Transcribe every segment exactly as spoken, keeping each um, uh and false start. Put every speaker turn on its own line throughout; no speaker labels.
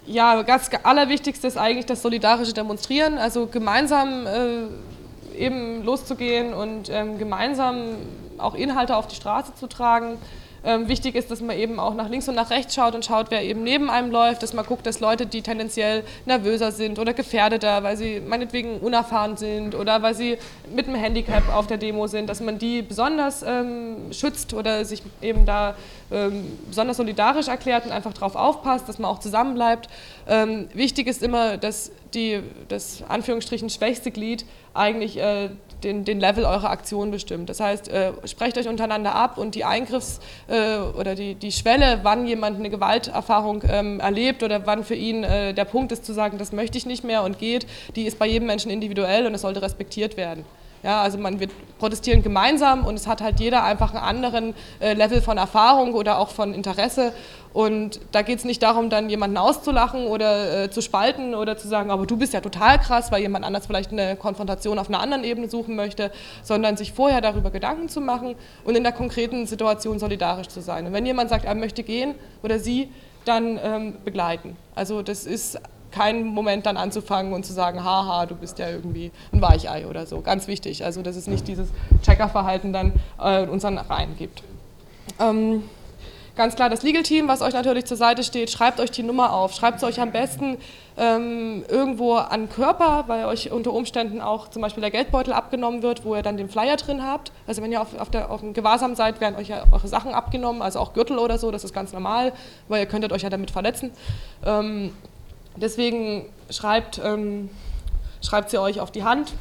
ja, das Allerwichtigste ist eigentlich das solidarische Demonstrieren, also gemeinsam äh, eben loszugehen und ähm, gemeinsam auch Inhalte auf die Straße zu tragen. Ähm, wichtig ist, dass man eben auch nach links und nach rechts schaut und schaut, wer eben neben einem läuft, dass man guckt, dass Leute, die tendenziell nervöser sind oder gefährdeter, weil sie meinetwegen unerfahren sind oder weil sie mit einem Handicap auf der Demo sind, dass man die besonders ähm, schützt oder sich eben da ähm, besonders solidarisch erklärt und einfach darauf aufpasst, dass man auch zusammenbleibt. Ähm, wichtig ist immer, dass die, das Anführungsstrichen schwächste Glied eigentlich äh, den, den Level eurer Aktion bestimmt. Das heißt, äh, sprecht euch untereinander ab und die Eingriffs- äh, oder die, die Schwelle, wann jemand eine Gewalterfahrung ähm, erlebt oder wann für ihn äh, der Punkt ist zu sagen, das möchte ich nicht mehr und geht, die ist bei jedem Menschen individuell und es sollte respektiert werden. Ja, also man wird protestieren gemeinsam und es hat halt jeder einfach einen anderen äh, Level von Erfahrung oder auch von Interesse und da geht es nicht darum, dann jemanden auszulachen oder äh, zu spalten oder zu sagen, aber du bist ja total krass, weil jemand anders vielleicht eine Konfrontation auf einer anderen Ebene suchen möchte, sondern sich vorher darüber Gedanken zu machen und in der konkreten Situation solidarisch zu sein. Und wenn jemand sagt, er möchte gehen oder sie, dann ähm, begleiten. Also das ist keinen Moment dann anzufangen und zu sagen, haha, du bist ja irgendwie ein Weichei oder so. Ganz wichtig, also dass es nicht dieses Checkerverhalten dann äh, uns dann rein gibt. Ähm, ganz klar das Legal Team, was euch natürlich zur Seite steht, schreibt euch die Nummer auf, schreibt es euch am besten ähm, irgendwo an den Körper, weil euch unter Umständen auch zum Beispiel der Geldbeutel abgenommen wird, wo ihr dann den Flyer drin habt. Also wenn ihr auf, auf, der, auf dem Gewahrsam seid, werden euch ja eure Sachen abgenommen, also auch Gürtel oder so, das ist ganz normal, weil ihr könntet euch ja damit verletzen. Ähm, Deswegen schreibt, ähm, schreibt sie euch auf die Hand,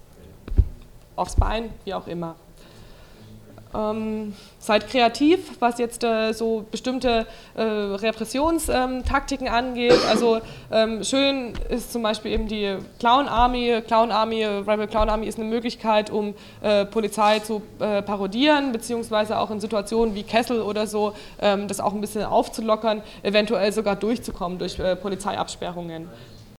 aufs Bein, wie auch immer. Ähm, seid kreativ, was jetzt äh, so bestimmte äh, Repressionstaktiken ähm, angeht. Also ähm, schön ist zum Beispiel eben die Clown Army. Clown Army, Rebel Clown Army ist eine Möglichkeit, um äh, Polizei zu äh, parodieren, beziehungsweise auch in Situationen wie Kessel oder so, ähm, das auch ein bisschen aufzulockern, eventuell sogar durchzukommen durch äh, Polizeiabsperrungen.